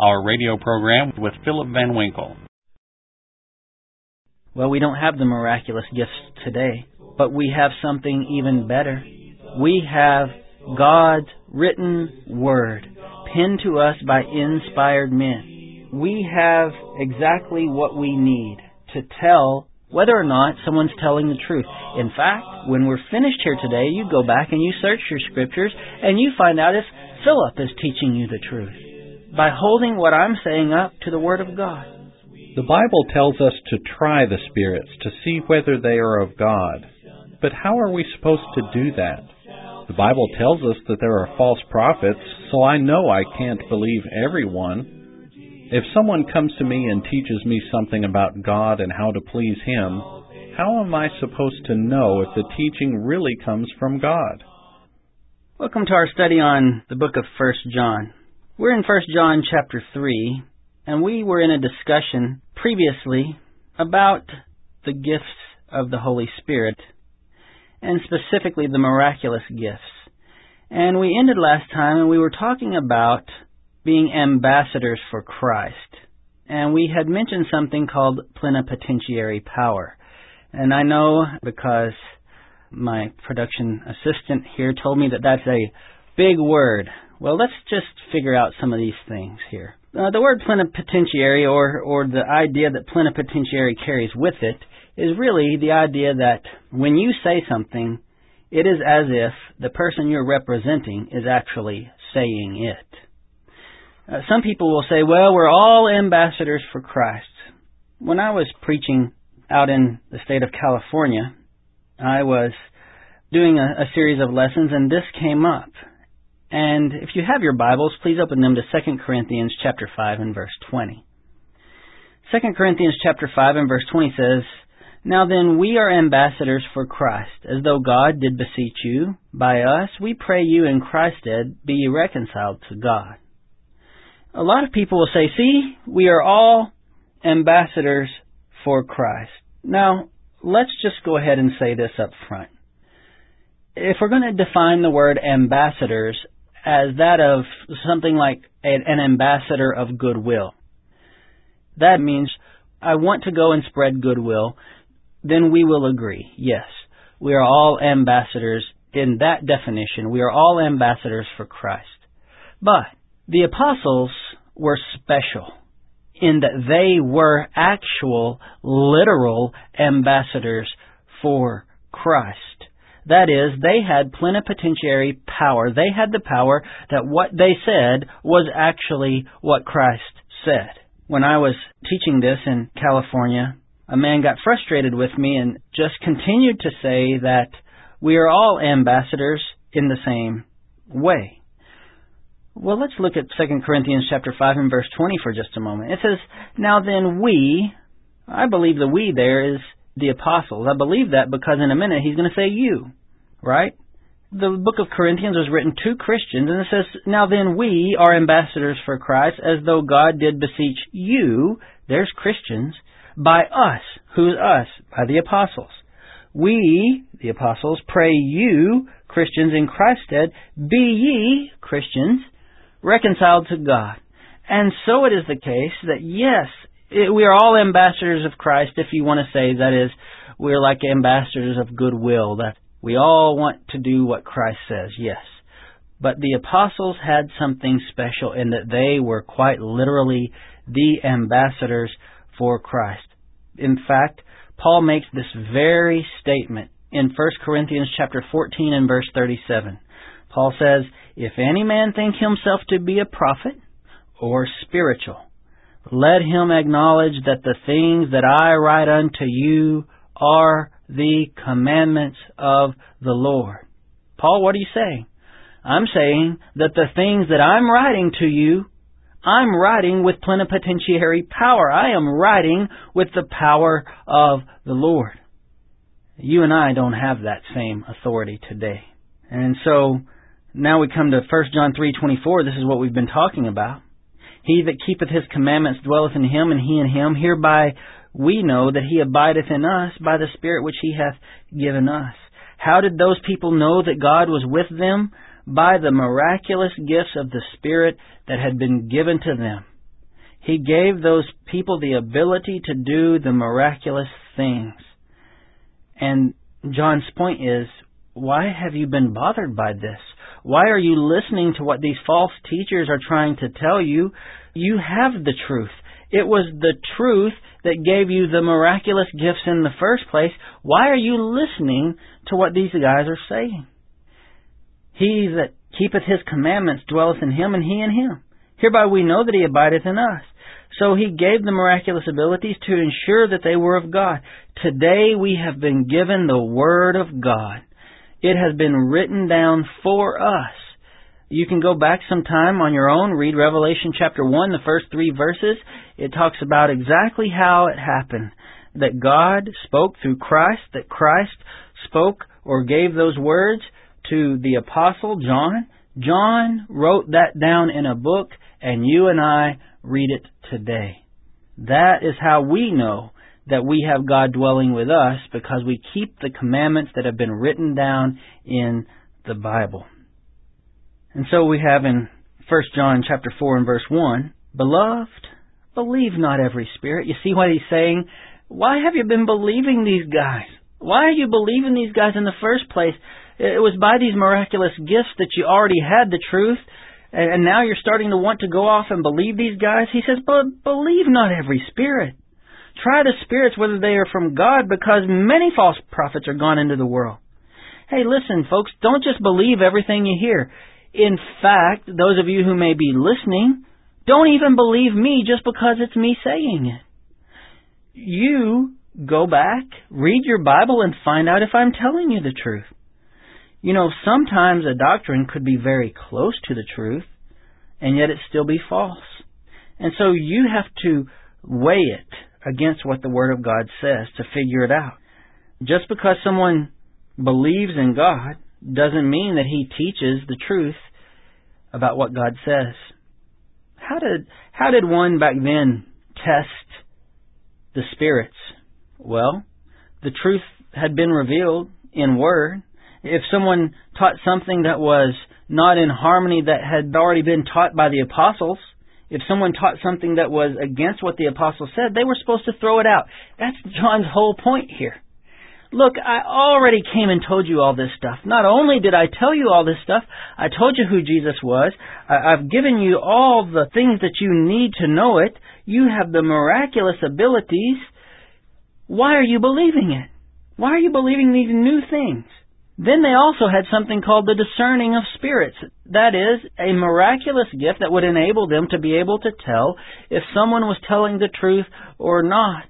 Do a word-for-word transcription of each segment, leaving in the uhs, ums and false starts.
our radio program with Philip Van Winkle. Well, we don't have the miraculous gifts today, but we have something even better. We have God's written Word, penned to us by inspired men. We have exactly what we need to tell whether or not someone's telling the truth. In fact, when we're finished here today, you go back and you search your scriptures and you find out if Philip is teaching you the truth by holding what I'm saying up to the Word of God. The Bible tells us to try the spirits to see whether they are of God. But how are we supposed to do that? The Bible tells us that there are false prophets, so I know I can't believe everyone. If someone comes to me and teaches me something about God and how to please Him, how am I supposed to know if the teaching really comes from God? Welcome to our study on the book of First John. We're in First John chapter three, and we were in a discussion previously about the gifts of the Holy Spirit, and specifically the miraculous gifts. And we ended last time, and we were talking about being ambassadors for Christ. And we had mentioned something called plenipotentiary power. And I know because my production assistant here told me that that's a big word. Well, let's just figure out some of these things here. Uh, the word plenipotentiary, or, or the idea that plenipotentiary carries with it, is really the idea that when you say something, it is as if the person you're representing is actually saying it. Uh, some people will say, well, we're all ambassadors for Christ. When I was preaching out in the state of California, I was doing a, a series of lessons, and this came up. And if you have your Bibles, please open them to Second Corinthians chapter five and verse twenty. Second Corinthians chapter five and verse twenty says, "Now then, we are ambassadors for Christ, as though God did beseech you. By us, we pray you in Christ's stead, be ye reconciled to God." A lot of people will say, see, we are all ambassadors for Christ. Now, let's just go ahead and say this up front. If we're going to define the word ambassadors as that of something like an ambassador of goodwill, that means I want to go and spread goodwill, then we will agree. Yes, we are all ambassadors in that definition. We are all ambassadors for Christ. But the apostles were special in that they were actual, literal ambassadors for Christ. That is, they had plenipotentiary power. They had the power that what they said was actually what Christ said. When I was teaching this in California, a man got frustrated with me and just continued to say that we are all ambassadors in the same way. Well, let's look at Second Corinthians chapter five and verse twenty for just a moment. It says, "Now then we," I believe the we there is the apostles. I believe that because in a minute he's going to say you, right? The book of Corinthians was written to Christians, and it says, "Now then we are ambassadors for Christ, as though God did beseech you," there's Christians, "by us." Who's us? By the apostles. "We," the apostles, "pray you," Christians, "in Christ's stead, be ye," Christians, "reconciled to God." And so it is the case that, yes, it, we are all ambassadors of Christ, if you want to say, that is, we're like ambassadors of goodwill, that we all want to do what Christ says, yes. But the apostles had something special in that they were quite literally the ambassadors for Christ. In fact, Paul makes this very statement in First Corinthians chapter fourteen and verse thirty-seven. Paul says, "If any man think himself to be a prophet or spiritual, let him acknowledge that the things that I write unto you are the commandments of the Lord." Paul, what are you saying? I'm saying that the things that I'm writing to you, I'm writing with plenipotentiary power. I am writing with the power of the Lord. You and I don't have that same authority today. And so now we come to First John three twenty-four. This is what we've been talking about. "He that keepeth his commandments dwelleth in him, and he in him. Hereby we know that he abideth in us by the Spirit which he hath given us." How did those people know that God was with them? By the miraculous gifts of the Spirit that had been given to them. He gave those people the ability to do the miraculous things. And John's point is, why have you been bothered by this? Why are you listening to what these false teachers are trying to tell you? You have the truth. It was the truth that gave you the miraculous gifts in the first place. Why are you listening to what these guys are saying? He that keepeth his commandments dwelleth in him, and he in him. Hereby we know that he abideth in us. So he gave the miraculous abilities to ensure that they were of God. Today we have been given the Word of God. It has been written down for us. You can go back sometime on your own, read Revelation chapter one, the first three verses. It talks about exactly how it happened. That God spoke through Christ, that Christ spoke or gave those words to the apostle John. John wrote that down in a book, and you and I read it today. That is how we know that we have God dwelling with us, because we keep the commandments that have been written down in the Bible. And so we have in First John chapter four and verse one, Beloved, believe not every spirit. You see what he's saying? Why have you been believing these guys? Why are you believing these guys in the first place? It was by these miraculous gifts that you already had the truth, and now you're starting to want to go off and believe these guys. He says, but believe not every spirit. Try the spirits whether they are from God, because many false prophets are gone into the world. Hey, listen, folks, don't just believe everything you hear. In fact, those of you who may be listening, don't even believe me just because it's me saying it. You go back, read your Bible, and find out if I'm telling you the truth. You know, sometimes a doctrine could be very close to the truth, and yet it still be false. And so you have to weigh it against what the Word of God says to figure it out. Just because someone believes in God doesn't mean that he teaches the truth about what God says. How did how did one back then test the spirits? Well, the truth had been revealed in Word. If someone taught something that was not in harmony that had already been taught by the apostles, if someone taught something that was against what the apostles said, they were supposed to throw it out. That's John's whole point here. Look, I already came and told you all this stuff. Not only did I tell you all this stuff, I told you who Jesus was. I've given you all the things that you need to know it. You have the miraculous abilities. Why are you believing it? Why are you believing these new things? Then they also had something called the discerning of spirits. That is, a miraculous gift that would enable them to be able to tell if someone was telling the truth or not.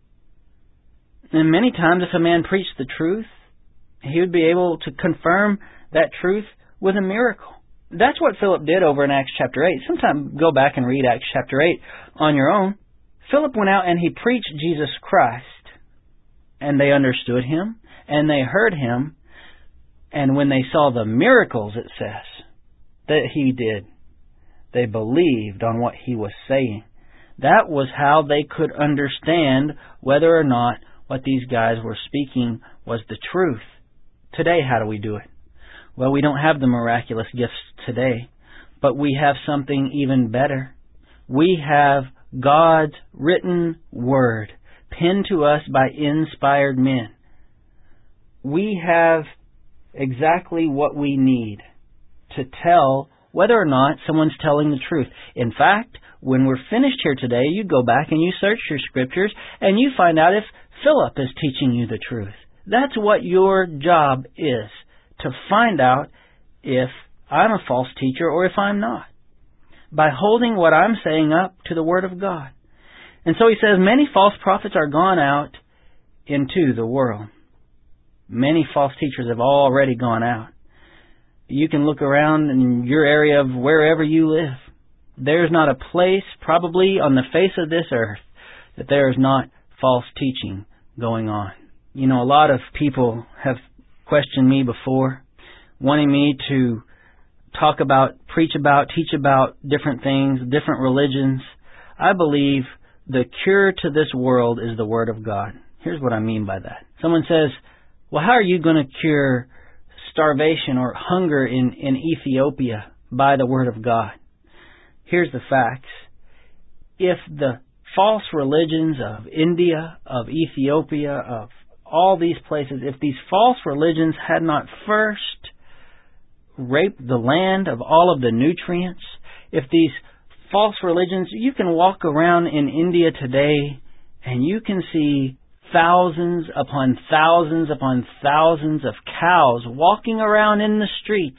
And many times if a man preached the truth, he would be able to confirm that truth with a miracle. That's what Philip did over in Acts chapter eight. Sometime go back and read Acts chapter eight on your own. Philip went out and he preached Jesus Christ. And they understood him, and they heard him. And when they saw the miracles, it says, that he did, they believed on what he was saying. That was how they could understand whether or not what these guys were speaking was the truth. Today, how do we do it? Well, we don't have the miraculous gifts today, but we have something even better. We have God's written Word, penned to us by inspired men. We have exactly what we need to tell whether or not someone's telling the truth. In fact, when we're finished here today, you go back and you search your scriptures and you find out if Philip is teaching you the truth. That's what your job is, to find out if I'm a false teacher or if I'm not, by holding what I'm saying up to the Word of God. And so he says, many false prophets are gone out into the world. Many false teachers have already gone out. You can look around in your area of wherever you live. There's not a place probably on the face of this earth that there is not false teaching going on. You know, a lot of people have questioned me before, wanting me to talk about, preach about, teach about different things, different religions. I believe the cure to this world is the Word of God. Here's what I mean by that. Someone says, well, how are you going to cure starvation or hunger in, in Ethiopia by the Word of God? Here's the facts. if the false religions of India, of Ethiopia, of all these places, if these false religions had not first raped the land of all of the nutrients, if these false religions, you can walk around in India today and you can see thousands upon thousands upon thousands of cows walking around in the streets,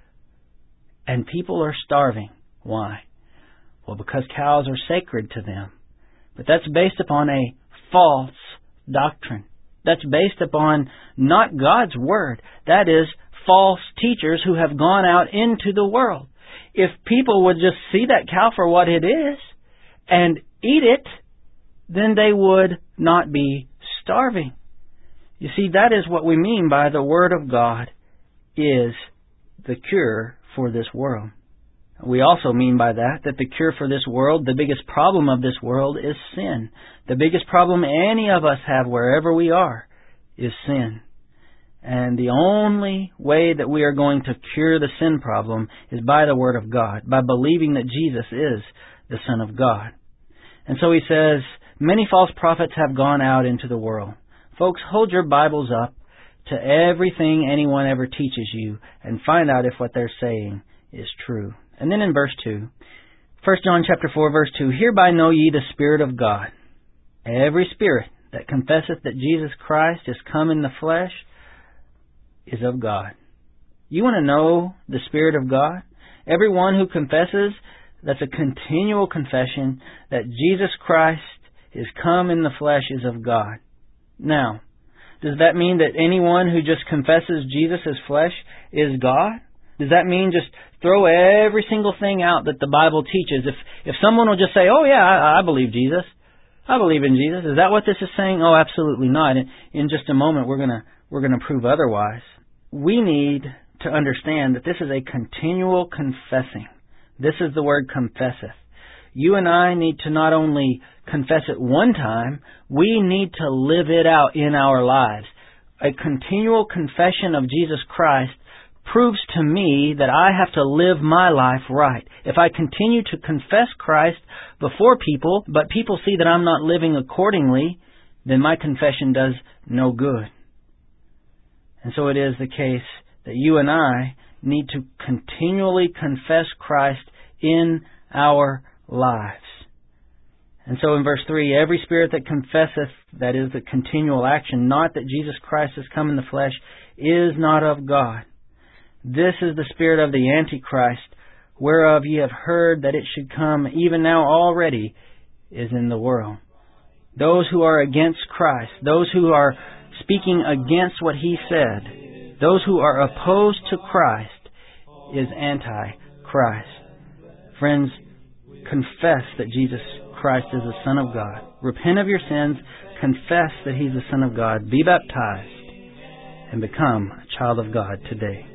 and people are starving. Why? Well, because cows are sacred to them. But that's based upon a false doctrine. That's based upon not God's Word. That is false teachers who have gone out into the world. If people would just see that cow for what it is and eat it, then they would not be starving. You see, that is what we mean by the Word of God is the cure for this world. We also mean by that that the cure for this world, the biggest problem of this world is sin. The biggest problem any of us have wherever we are is sin. And the only way that we are going to cure the sin problem is by the Word of God, by believing that Jesus is the Son of God. And so he says, many false prophets have gone out into the world. Folks, hold your Bibles up to everything anyone ever teaches you and find out if what they're saying is true. And then in verse two, First John chapter four, verse two, hereby know ye the Spirit of God. Every spirit that confesseth that Jesus Christ is come in the flesh is of God. You want to know the Spirit of God? Everyone who confesses, that's a continual confession that Jesus Christ is come in the flesh is of God. Now, does that mean that anyone who just confesses Jesus as flesh is God? Does that mean just throw every single thing out that the Bible teaches? If if someone will just say, oh yeah, I, I believe Jesus. I believe in Jesus. Is that what this is saying? Oh, absolutely not. In, in just a moment, we're gonna we're gonna prove otherwise. We need to understand that this is a continual confessing. This is the word confesseth. You and I need to not only confess it one time, we need to live it out in our lives. A continual confession of Jesus Christ proves to me that I have to live my life right. If I continue to confess Christ before people, but people see that I'm not living accordingly, then my confession does no good. And so it is the case that you and I need to continually confess Christ in our lives. And so in verse three, every spirit that confesseth, that is the continual action, not that Jesus Christ has come in the flesh, is not of God. This is the spirit of the Antichrist, whereof ye have heard that it should come, even now already is in the world. Those who are against Christ, those who are speaking against what He said, those who are opposed to Christ, is anti-Christ. Friends, confess that Jesus Christ is the Son of God. Repent of your sins, confess that He's the Son of God, be baptized, and become a child of God today.